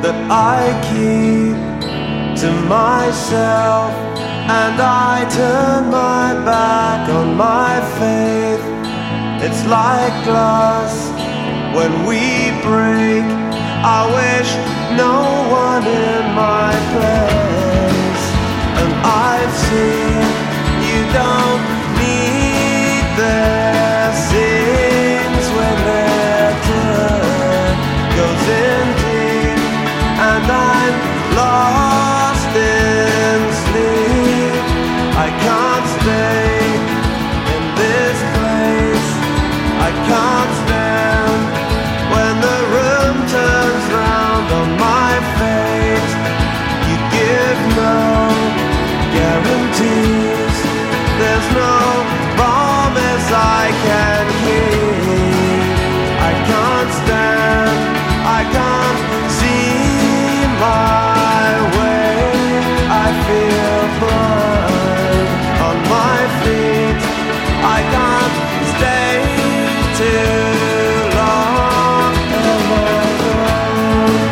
that I keep to myself, and I turn my back on my faith. It's like glass when we break. I wish no one in my place, and I've seen you don't need their sins when their turn goes in deep, and I'm lost in sleep. I can't stay in this place. I can't stand when the room turns round on my fate. You give no guarantees. There's no promise I can keep. I can't stand, I can't see my way. I feel blind on my feet. I can't stay too long alone.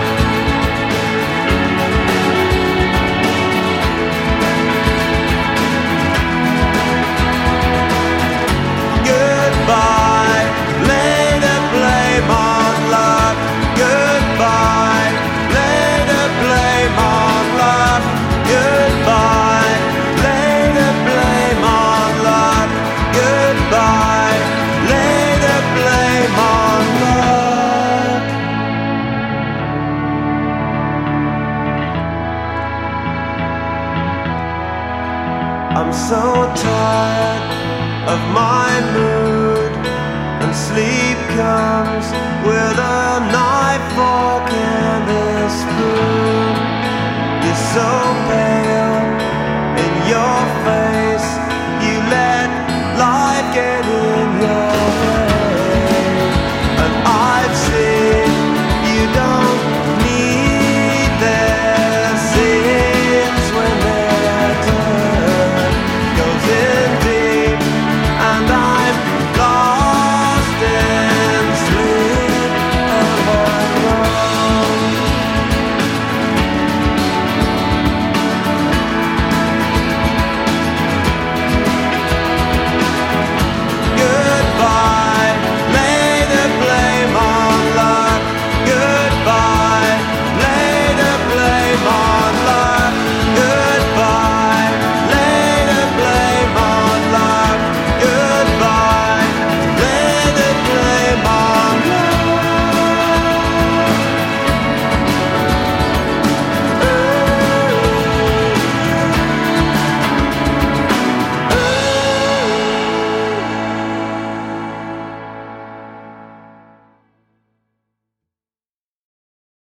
Goodbye, lay the blame on luck. Goodbye, lay the blame on luck. Goodbye, lay the blame on luck. Goodbye, lay the blame on luck. I'm so tired of my mood, and sleep comes with a knife, fork, and a spoon. You're so